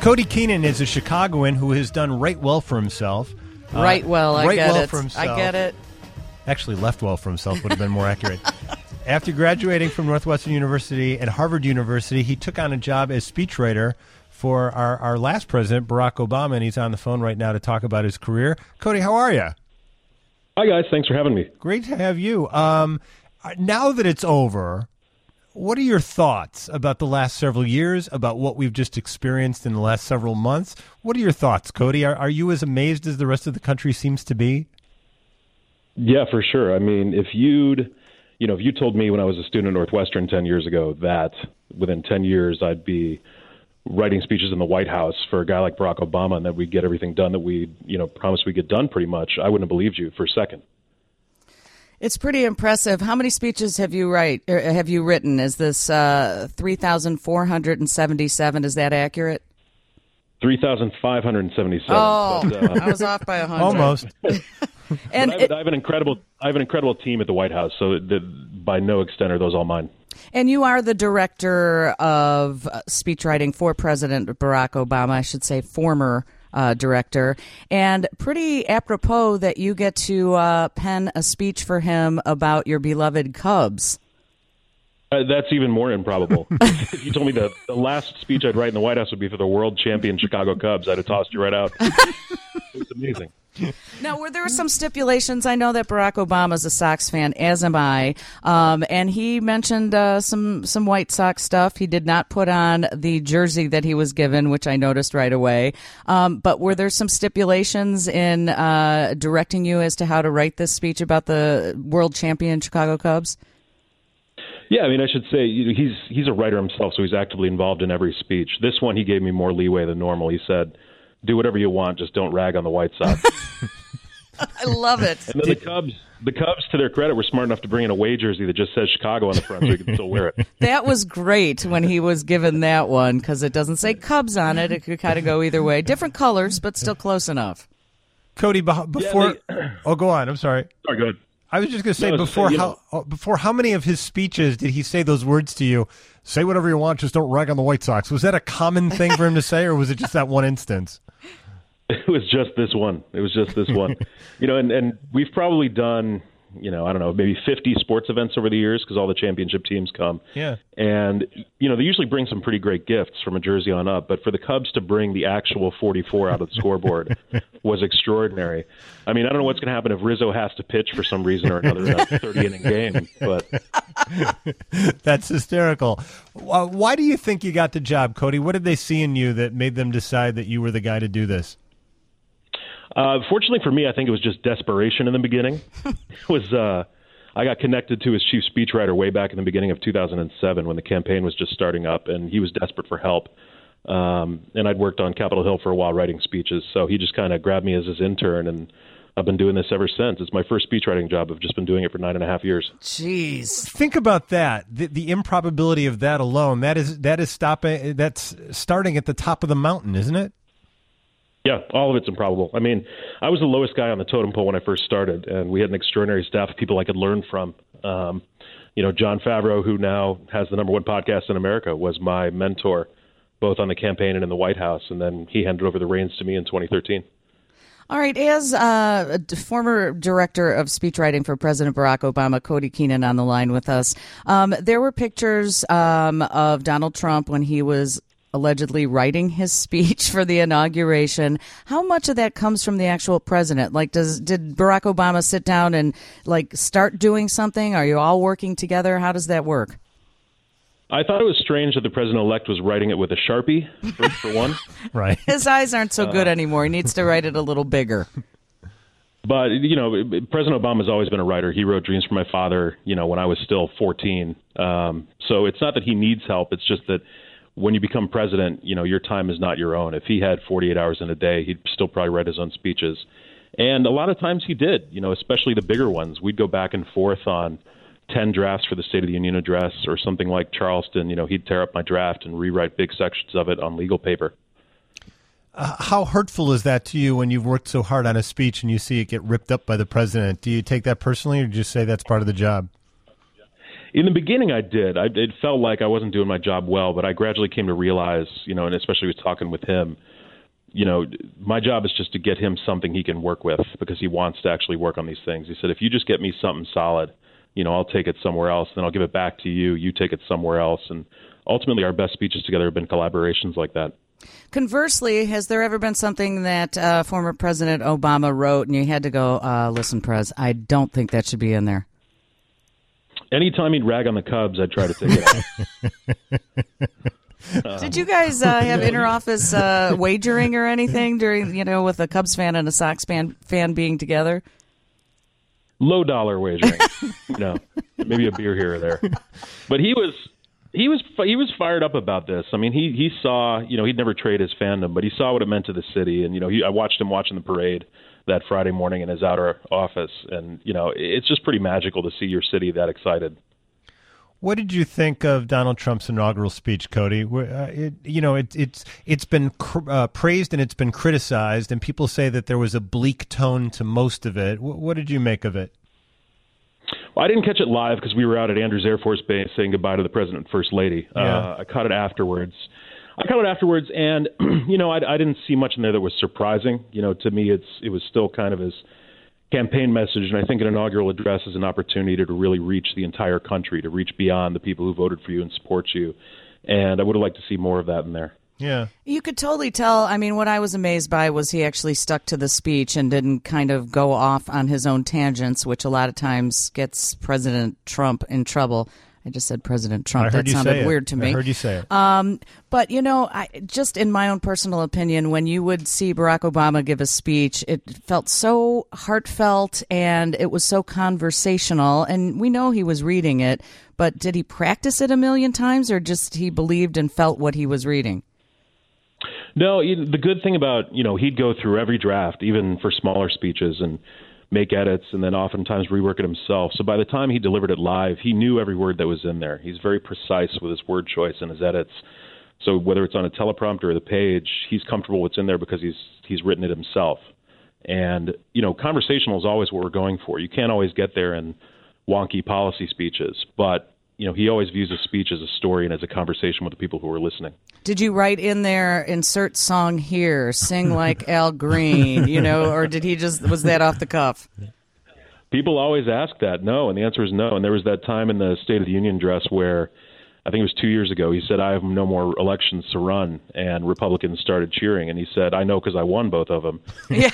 Cody Keenan is a Chicagoan who has done right well for himself. I get it. For himself. I get it. Actually, left well for himself would have been more accurate. After graduating from Northwestern University and Harvard University, he took on a job as speechwriter for our last president, Barack Obama, and he's on the phone right now to talk about his career. Cody, how are you? Hi, guys. Thanks for having me. Great to have you. Now that it's over, what are your thoughts about the last several years, about what we've just experienced in the last several months? What are your thoughts, Cody? Are you as amazed as the rest of the country seems to be? Yeah, for sure. I mean, if you told me when I was a student at Northwestern 10 years ago that within 10 years I'd be writing speeches in the White House for a guy like Barack Obama and that we'd get everything done that we, promised we'd get done pretty much, I wouldn't have believed you for a second. It's pretty impressive. How many speeches have you written? Is this 3,477? Is that accurate? 3,577. Oh, I was off by 100. Almost. And I have an incredible team at the White House, so by no extent are those all mine. And you are the director of speechwriting for President Barack Obama, I should say former director, and pretty apropos that you get to pen a speech for him about your beloved Cubs. That's even more improbable. If you told me the last speech I'd write in the White House would be for the world champion Chicago Cubs, I'd have tossed you right out. It's amazing. Now, were there some stipulations? I know that Barack Obama's a Sox fan, as am I, and he mentioned some White Sox stuff. He did not put on the jersey that he was given, which I noticed right away. But were there some stipulations in directing you as to how to write this speech about the world champion Chicago Cubs? Yeah, I mean, I should say he's a writer himself, so he's actively involved in every speech. This one, he gave me more leeway than normal. He said, do whatever you want, just don't rag on the White Sox. I love it. And then the Cubs, to their credit, were smart enough to bring in a away jersey that just says Chicago on the front so you can still wear it. That was great when he was given that one because it doesn't say Cubs on it. It could kind of go either way. Different colors, but still close enough. Cody, before... Oh, go on. I'm sorry. Sorry, go ahead. I was just going to say, before how many of his speeches did he say those words to you? Say whatever you want, just don't rag on the White Sox. Was that a common thing for him to say, or was it just that one instance? It was just this one. And we've probably done, I don't know, maybe 50 sports events over the years because all the championship teams come. Yeah. And, they usually bring some pretty great gifts from a jersey on up. But for the Cubs to bring the actual 44 out of the scoreboard was extraordinary. I mean, I don't know what's going to happen if Rizzo has to pitch for some reason or another in a 30-inning game. But that's hysterical. Why do you think you got the job, Cody? What did they see in you that made them decide that you were the guy to do this? Fortunately for me, I think it was just desperation in the beginning. I got connected to his chief speechwriter way back in the beginning of 2007 when the campaign was just starting up, and he was desperate for help. And I'd worked on Capitol Hill for a while writing speeches, so he just kind of grabbed me as his intern, and I've been doing this ever since. It's my first speechwriting job. I've just been doing it for 9.5 years. Jeez. Think about that. The improbability of that alone, that's starting at the top of the mountain, isn't it? Yeah, all of it's improbable. I mean, I was the lowest guy on the totem pole when I first started, and we had an extraordinary staff of people I could learn from. John Favreau, who now has the #1 podcast in America, was my mentor, both on the campaign and in the White House, and then he handed over the reins to me in 2013. All right, as a former director of speechwriting for President Barack Obama, Cody Keenan on the line with us, there were pictures of Donald Trump when he was allegedly writing his speech for the inauguration. How much of that comes from the actual president? Like, did Barack Obama sit down and start doing something? Are you all working together? How does that work? I thought it was strange that the president-elect was writing it with a Sharpie, for one. Right. His eyes aren't so good anymore. He needs to write it a little bigger. But, President Obama's always been a writer. He wrote Dreams for My Father, when I was still 14. So it's not that he needs help. It's just that when you become president, your time is not your own. If he had 48 hours in a day, he'd still probably write his own speeches. And a lot of times he did, especially the bigger ones. We'd go back and forth on 10 drafts for the State of the Union address or something like Charleston. He'd tear up my draft and rewrite big sections of it on legal paper. How hurtful is that to you when you've worked so hard on a speech and you see it get ripped up by the president? Do you take that personally or just say that's part of the job? In the beginning, I did. It felt like I wasn't doing my job well, but I gradually came to realize, and especially with talking with him, my job is just to get him something he can work with because he wants to actually work on these things. He said, if you just get me something solid, I'll take it somewhere else, then I'll give it back to you. You take it somewhere else. And ultimately, our best speeches together have been collaborations like that. Conversely, has there ever been something that former President Obama wrote and you had to go, listen, Prez, I don't think that should be in there? Anytime he'd rag on the Cubs, I'd try to take it out. Did you guys have inter-office wagering or anything during, with a Cubs fan and a Sox fan being together? Low dollar wagering, maybe a beer here or there. But he was fired up about this. I mean, he saw, he'd never trade his fandom, but he saw what it meant to the city, and I watched him watching the parade that Friday morning in his outer office, and it's just pretty magical to see your city that excited. What did you think of Donald Trump's inaugural speech, Cody? It's been praised and it's been criticized, and people say that there was a bleak tone to most of it. What did you make of it? Well, I didn't catch it live because we were out at Andrews Air Force Base saying goodbye to the President and First Lady. Yeah. I caught it afterwards. And I didn't see much in there that was surprising. To me, it was still kind of his campaign message, and I think an inaugural address is an opportunity to really reach the entire country, to reach beyond the people who voted for you and support you. And I would have liked to see more of that in there. Yeah. You could totally tell. I mean, what I was amazed by was he actually stuck to the speech and didn't kind of go off on his own tangents, which a lot of times gets President Trump in trouble. I just said President Trump. That sounded weird to me. I heard you say it. But, just in my own personal opinion, when you would see Barack Obama give a speech, it felt so heartfelt and it was so conversational. And we know he was reading it, but did he practice it a million times or just he believed and felt what he was reading? No, the good thing about, he'd go through every draft, even for smaller speeches, and make edits and then oftentimes rework it himself. So by the time he delivered it live, he knew every word that was in there. He's very precise with his word choice and his edits. So whether it's on a teleprompter or the page, he's comfortable what's in there because he's written it himself. And, conversational is always what we're going for. You can't always get there in wonky policy speeches, but he always views a speech as a story and as a conversation with the people who are listening. Did you write in there, insert song here, sing like Al Green, or did he was that off the cuff? People always ask that. No, and the answer is no. And there was that time in the State of the Union address where, I think it was 2 years ago, he said, I have no more elections to run, and Republicans started cheering. And he said, I know because I won both of them. Yeah.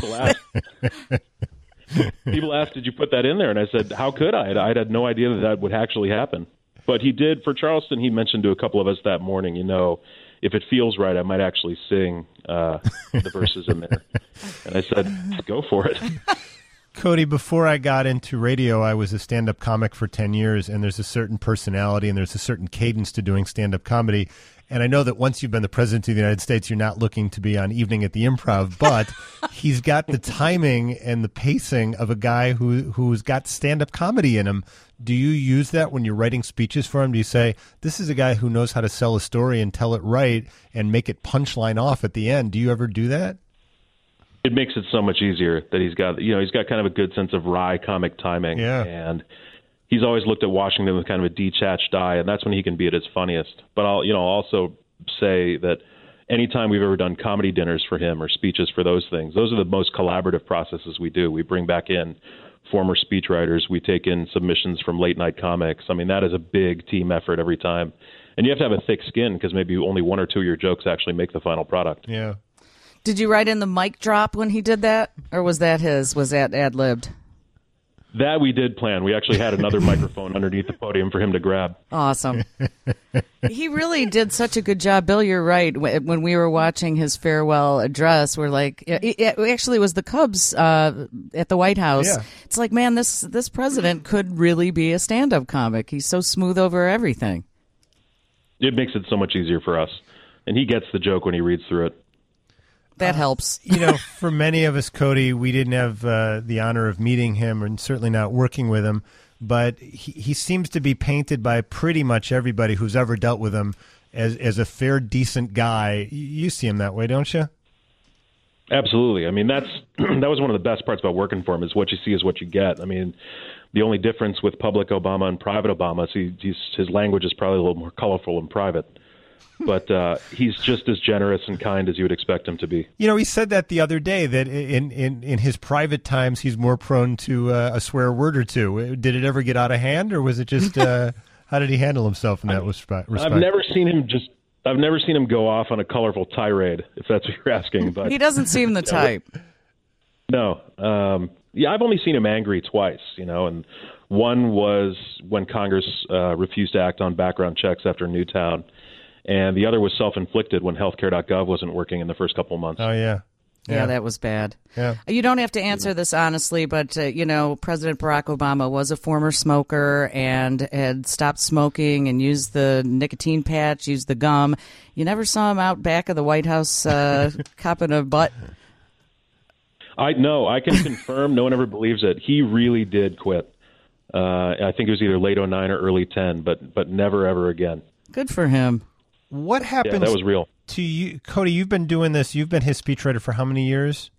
And people asked, did you put that in there? And I said, how could I? I had no idea that would actually happen. But he did. For Charleston, he mentioned to a couple of us that morning, if it feels right, I might actually sing the verses in there. And I said, go for it. Cody, before I got into radio, I was a stand-up comic for 10 years, and there's a certain personality and there's a certain cadence to doing stand-up comedy. And I know that once you've been the president of the United States, you're not looking to be on Evening at the Improv, but he's got the timing and the pacing of a guy who's got stand-up comedy in him. Do you use that when you're writing speeches for him? Do you say, this is a guy who knows how to sell a story and tell it right and make it punchline off at the end? Do you ever do that? It makes it so much easier that he's got kind of a good sense of wry comic timing. Yeah. And he's always looked at Washington with kind of a detached eye, and that's when he can be at his funniest. But I'll also say that anytime we've ever done comedy dinners for him or speeches for those things, those are the most collaborative processes we do. We bring back in former speechwriters. We take in submissions from late night comics. I mean, that is a big team effort every time. And you have to have a thick skin because maybe only one or two of your jokes actually make the final product. Yeah. Did you write in the mic drop when he did that? Or was that ad-libbed? That we did plan. We actually had another microphone underneath the podium for him to grab. Awesome. He really did such a good job. Bill, you're right. When we were watching his farewell address, we're like, it actually was the Cubs at the White House. Yeah. It's like, man, this president could really be a stand-up comic. He's so smooth over everything. It makes it so much easier for us. And he gets the joke when he reads through it. That helps. For many of us, Cody, we didn't have the honor of meeting him and certainly not working with him, but he seems to be painted by pretty much everybody who's ever dealt with him as a fair, decent guy. You see him that way, don't you? Absolutely. I mean, that was one of the best parts about working for him is what you see is what you get. I mean, The only difference with public Obama and private Obama is his language is probably a little more colorful in private. But he's just as generous and kind as you would expect him to be. You know, he said that the other day, that in his private times, he's more prone to a swear word or two. Did it ever get out of hand, or was it just how did he handle himself in that respect? I've never seen him go off on a colorful tirade, if that's what you're asking. But he doesn't seem the type. No. Yeah, I've only seen him angry twice, and one was when Congress refused to act on background checks after Newtown, and the other was self-inflicted when healthcare.gov wasn't working in the first couple of months. Oh, yeah. Yeah, that was bad. Yeah. You don't have to answer this honestly, but, President Barack Obama was a former smoker and had stopped smoking and used the nicotine patch, used the gum. You never saw him out back of the White House copping a butt? I can confirm. No one ever believes it. He really did quit. I think it was either late 09 or early 10, but never, ever again. Good for him. What happens? Yeah, that was real. To you, Cody, you've been doing this. You've been his speechwriter for how many years?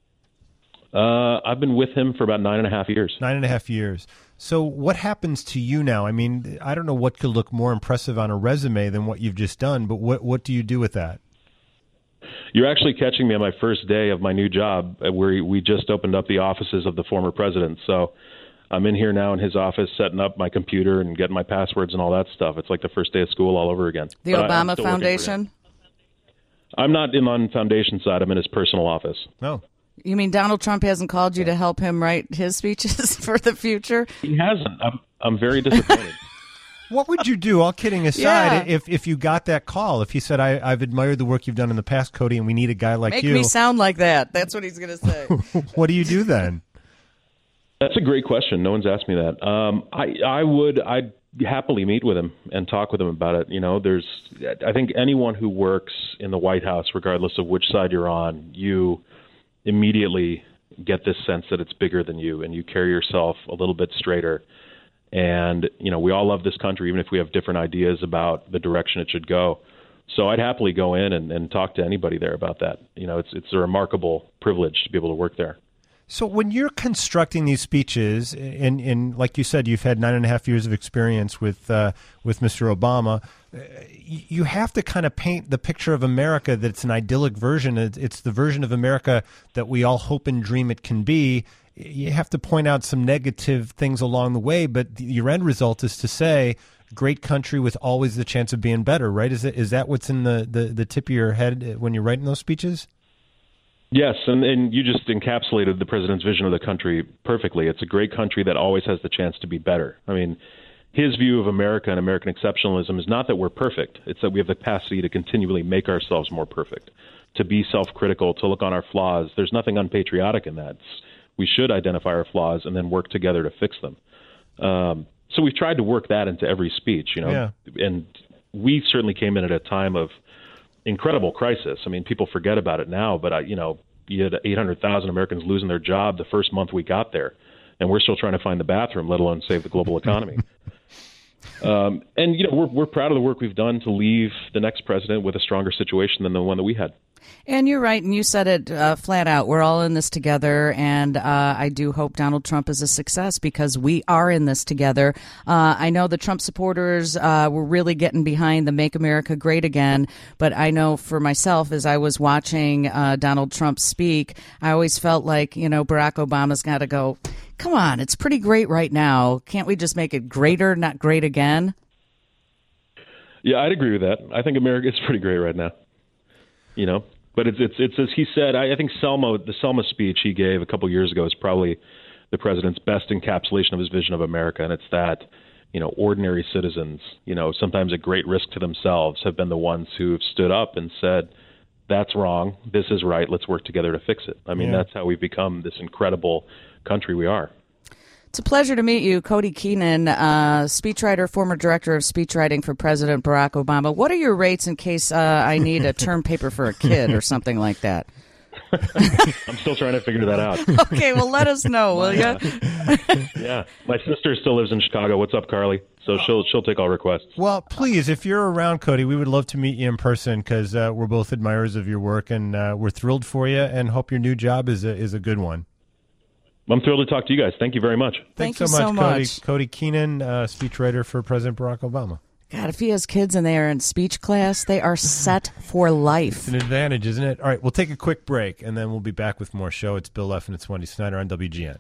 I've been with him for about 9.5 years. 9.5 years. So what happens to you now? I mean, I don't know what could look more impressive on a resume than what you've just done, but what do you do with that? You're actually catching me on my first day of my new job, where we just opened up the offices of the former president. So I'm in here now in his office, setting up my computer and getting my passwords and all that stuff. It's like the first day of school all over again. The Obama Foundation? I'm not on the foundation side. I'm in his personal office. Oh. You mean Donald Trump hasn't called you to help him write his speeches for the future? He hasn't. I'm very disappointed. What would you do, all kidding aside, if you got that call? If he said, I've admired the work you've done in the past, Cody, and we need a guy like you. Make me sound like that. That's what he's going to say. What do you do then? That's a great question. No one's asked me that. I'd happily meet with him and talk with him about it. I think anyone who works in the White House, regardless of which side you're on, you immediately get this sense that it's bigger than you, and you carry yourself a little bit straighter. And, we all love this country, even if we have different ideas about the direction it should go. So I'd happily go in and talk to anybody there about that. It's a remarkable privilege to be able to work there. So when you're constructing these speeches, and like you said, you've had 9.5 years of experience with Mr. Obama, you have to kind of paint the picture of America that it's an idyllic version. It's the version of America that we all hope and dream it can be. You have to point out some negative things along the way, but your end result is to say, great country with always the chance of being better, right? Is that what's in the tip of your head when you're writing those speeches? Yes, and you just encapsulated the president's vision of the country perfectly. It's a great country that always has the chance to be better. I mean, his view of America and American exceptionalism is not that we're perfect. It's that we have the capacity to continually make ourselves more perfect, to be self-critical, to look on our flaws. There's nothing unpatriotic in that. We should identify our flaws and then work together to fix them. So we've tried to work that into every speech, Yeah. And we certainly came in at a time of incredible crisis. I mean, people forget about it now, but you had 800,000 Americans losing their job the first month we got there, and we're still trying to find the bathroom, let alone save the global economy. We're proud of the work we've done to leave the next president with a stronger situation than the one that we had. And you're right, and you said it flat out. We're all in this together, and I do hope Donald Trump is a success because we are in this together. I know the Trump supporters were really getting behind the Make America Great Again, but I know for myself, as I was watching Donald Trump speak, I always felt like, Barack Obama's got to go, come on, it's pretty great right now. Can't we just make it greater, not great again? Yeah, I'd agree with that. I think America is pretty great right now. But it's as he said. I think the Selma speech he gave a couple years ago is probably the president's best encapsulation of his vision of America, and it's that ordinary citizens, sometimes at great risk to themselves, have been the ones who have stood up and said, "That's wrong. This is right. Let's work together to fix it." I mean, That's how we've become this incredible country we are. It's a pleasure to meet you, Cody Keenan, speechwriter, former director of speechwriting for President Barack Obama. What are your rates in case I need a term paper for a kid or something like that? I'm still trying to figure that out. Okay, well, let us know, will you? Yeah. My sister still lives in Chicago. What's up, Carly? So she'll take all requests. Well, please, if you're around, Cody, we would love to meet you in person because we're both admirers of your work, and we're thrilled for you and hope your new job is a good one. I'm thrilled to talk to you guys. Thank you very much. Thanks Thank you so Cody. much. Cody Keenan, speechwriter for President Barack Obama. God, if he has kids and they are in speech class, they are set for life. It's an advantage, isn't it? All right, we'll take a quick break, and then we'll be back with more show. It's Bill Leff and it's Wendy Snyder on WGN.